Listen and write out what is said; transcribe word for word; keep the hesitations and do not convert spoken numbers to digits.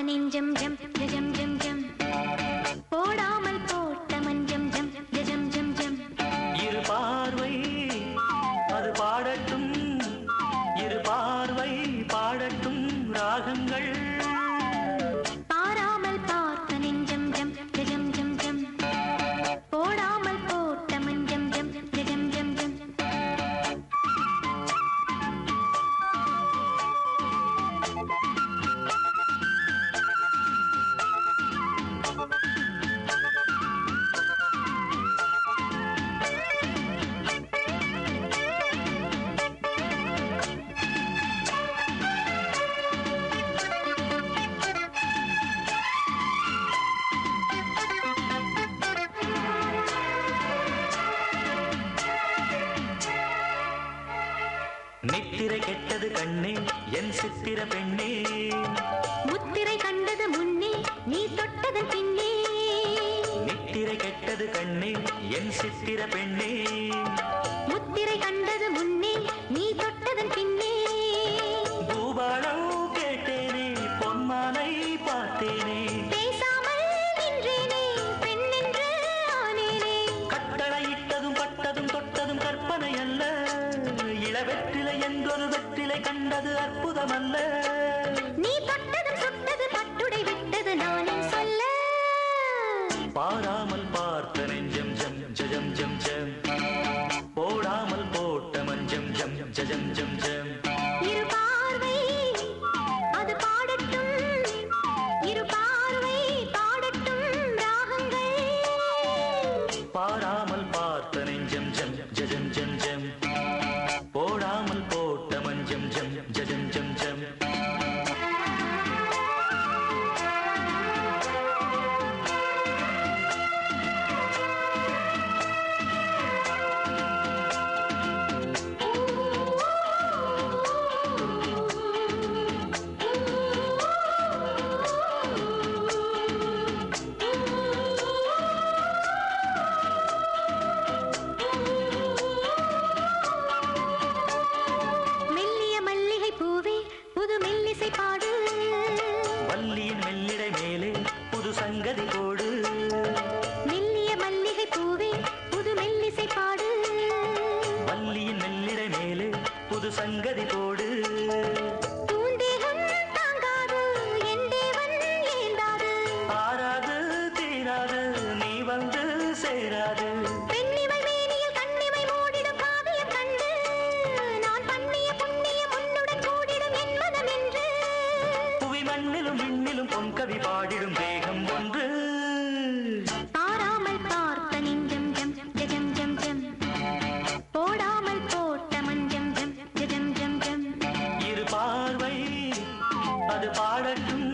நெஞ்சம் ஜம் ஜம் ஜம் ஜம் போடாமல் போட்ட மஞ்சம் ஜம் ஜம் ஜம் ஜம் இரு பார்வை அது பாடட்டும் இரு பார்வை பாடட்டும் ராகங்கள் பாராமல் பார்த்த நெஞ்சம் ஜம் ஜம் ஜம் ஜம் போடாமல் போட்ட மஞ்சம் ஜம் ஜம் ஜம் ஜம் நித்திரை கெட்டது கண்ணே என் சித்திர பெண்ணே முத்திரை கண்டது முன்னே நீ தொட்டதன் பின்னே நித்திரை கெட்டது கண்ணே என் சித்திர பெண்ணே முத்திரை கண்டது முன்னே நீ தொட்டதன் பின்னே பூபாலம் கேட்டேனே பொன்மானை பார்த்தேனே பேசாமல் நின்றேனே பெண்ணென்று ஆனேனே கட்டளையிட்டதும் பட்டதும் தொட்டதும் கற்பனை அல்ல இளவெற்றிலை என்றொரு வெற்றிலை கண்டது அற்புதம் அல்ல நீ தொட்டதும் சுட்டது பட்டுடை விட்டது நானே சொல்ல பாராமல் பார்த்த நெஞ்சம் ஜம் ஜம் ஜம் ஜம் போடாமல் போட்ட மஞ்சம் ஜம் ஜம் ஜம் ஜம் இரு பார்வை அது பாடட்டும் இரு பார்வை பாடட்டும் ராகங்கள் பாராமல் பார்த்த நெஞ்சம் ஜம் ஜம் ஜம் ஜம் போடாமல் போட்ட மஞ்சம் ஜம் ஜம் ஜம் ஜம் மெல்லிய மல்லிகை பூவே புது மெல்லிசை பாடு வள்ளியின் மெல்லிடை மேலே புது சங்கதி போடு மெல்லிய மல்லிகை பூவே புது மெல்லிசை பாடு வள்ளியின் மெல்லிடை மேலே புது சங்கதி போடு பூந்தேகம் தாங்காது என் தேவன் ஏந்தாது ஆறாது தீராது நீ வந்து சேராது பெண்ணிமை மேனியில் கண்ணிமை மூடிடும் காவியம் கண்டு நான் பண்ணிய புண்ணியம் உன்னுடன் கூடிடும் என் மனம் என்று புவி மண்ணிலும் விண்ணிலும் பொன்கவி பாடிடும் தேகம் ஒன்று பாராமல் பார்த்த நெஞ்சம் ஜம் ஜம் ஜம் ஜம் போடாமல் போட்ட மஞ்சம் ஜம் ஜம் ஜம் ஜம் இரு பார்வை அது பாடட்டும்